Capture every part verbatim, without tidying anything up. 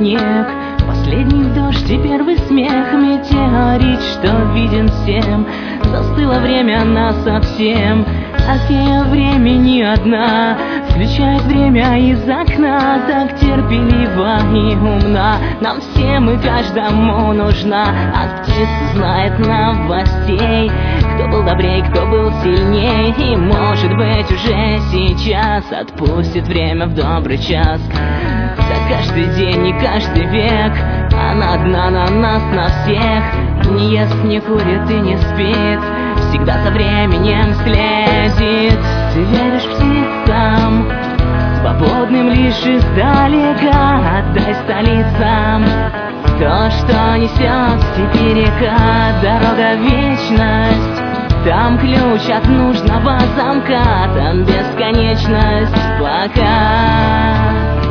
снег, последний дождь и первый смех. Метеорит, что виден всем, застыло время насовсем. Окея времени одна включает время из окна, так терпелива и умна. Нам всем и каждому нужна от птиц знает новостей, кто был добрей, кто был сильней. И может быть уже сейчас отпустит время в добрый час. Так каждый день и каждый век она одна на нас, на всех. Не ест, не курит и не спит, всегда за временем следит. Ты веришь птицам, свободным лишь издалека. Отдай столицам то, что несет в степи река. Дорога в вечность, там ключ от нужного замка, там бесконечность пока.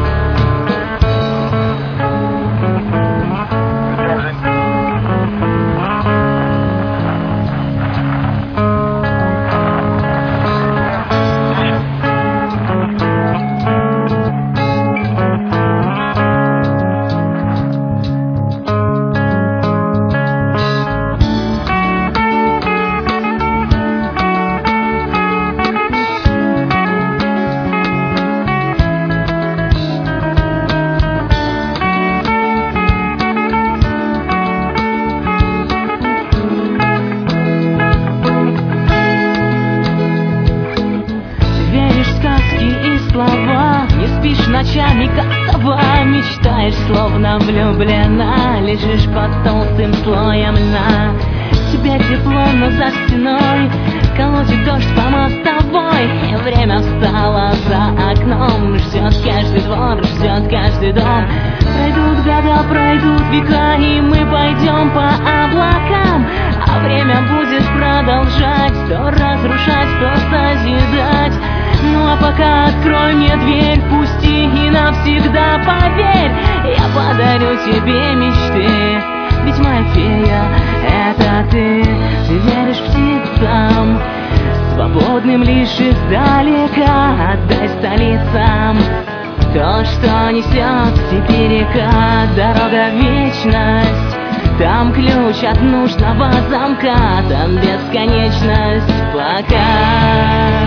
Не спишь ночами, как сова, мечтаешь, словно влюблена. Лежишь под толстым слоем льна. Тебе тепло, но за стеной колотит дождь по мостовой. И время встало за окном, ждет каждый двор, ждет каждый дом. Пройдут года, пройдут века, и мы пойдем по облакам. А время будет продолжать то разрушать, то созидать. Ну а пока открой мне дверь, пусти и навсегда поверь. Я подарю тебе мечты, ведь моя фея — это ты. Ты веришь птицам, свободным лишь издалека. Отдай столицам то, что несет в степи река. Дорога в вечность, там ключ от нужного замка, там бесконечность пока.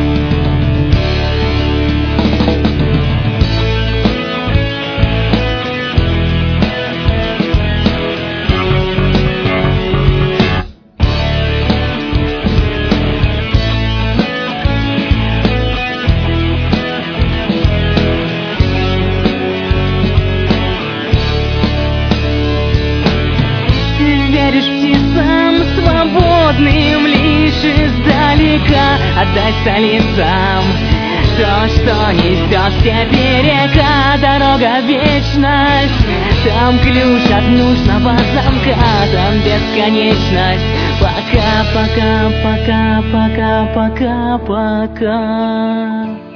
Веришь птицам, свободным лишь издалека. Отдай столицам то, что несет в степи река. Дорога в вечность, там ключ от нужного замка, там бесконечность. Пока, пока, пока, пока, пока, пока.